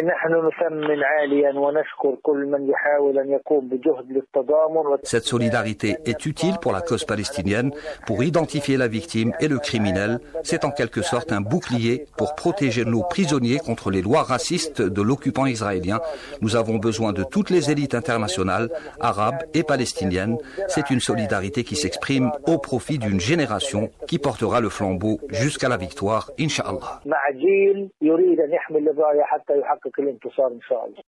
Cette solidarité est utile pour la cause palestinienne, pour identifier la victime et le criminel. C'est en quelque sorte un bouclier pour protéger nos prisonniers contre les lois racistes de l'occupant israélien. Nous avons besoin de toutes les élites internationales, arabes et palestiniennes. C'est une solidarité qui s'exprime au profit d'une génération qui portera le flambeau jusqu'à la victoire, Inch'Allah.